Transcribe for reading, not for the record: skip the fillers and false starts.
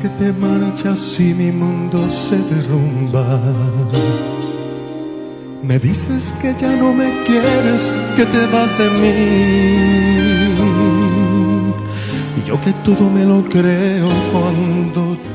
que te marchas y mi mundo se derrumba. Me dices que ya no me quieres, que te vas de mí. Y yo que todo me lo creo cuando